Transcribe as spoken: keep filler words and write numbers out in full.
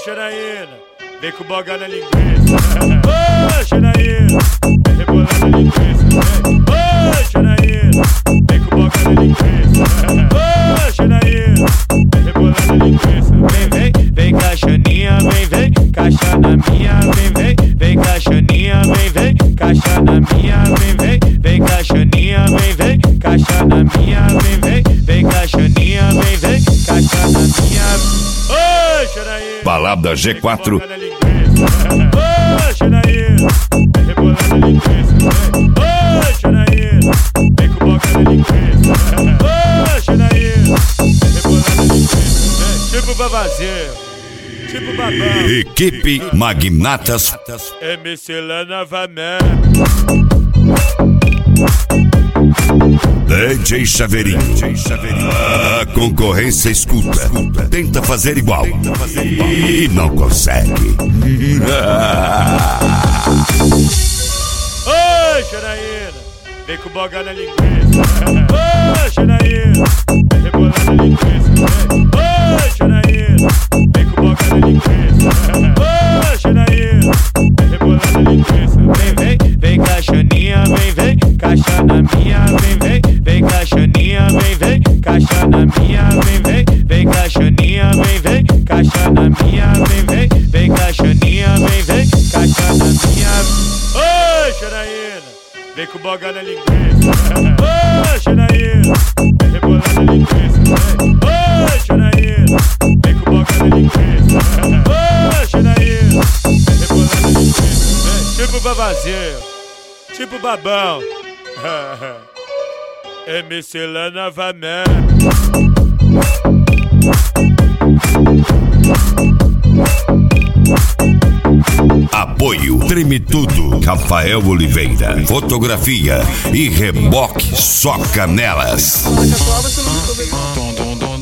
Janaína, vem com boga na linguiça. Ô, Janaína, vem rebolando a linguiça. Ô, Janaína, vem com boga na linguiça. Ô, Janaína, vem rebolando a linguiça. Vem, vem, vem caixaninha, vem, vem, caixa na minha, vem, vem, vem caixaninha, vem, vem, caixa na minha, vem, vem, vem caixaninha, vem, vem, caixa na minha, vem, vem, vem caixaninha, vem, vem, caixa na minha. Ô, Janaína, Balada G quatro. Ô, Janaína, vem rebolando a linguiça. Ô, Janaína, vem com boca na linguiça. Ô, Janaína, vem rebolando a linguiça. Tipo babazinho, tipo babão. Equipe Magnatas. M C Lá novamente. D J Chaveirinho. A concorrência escuta. Tenta fazer igual. E não consegue. Ô, Janaína, vem com boga na linguiça. Ô, Janaína, vem rebolando a linguiça. Ô, Janaína, vem com boga na linguiça. Ô, Janaína, vem rebolando a linguiça. Vem, vem, vem caixaninha, vem, vem, caixa na minha, vem, vem, vem caixaninha, vem, vem, caixa na minha, vem, vem, vem caixaninha, vem, vem, caixa na minha, vem, vem, vem caixaninha, vem, vem, caixa na minha. Ô, Janaína, vem com boga na linguiça. Ô, Janaína, vem rebolando a linguiça. Ô, Janaína, vem com boga na linguiça. Ô, Janaína, vem rebolando a linguiça. Tipo babazinho, tipo babão. M C Lá novamente. Apoio Treme Tudo, Rafael Oliveira. Fotografia e reboque só canelas. Olha, você não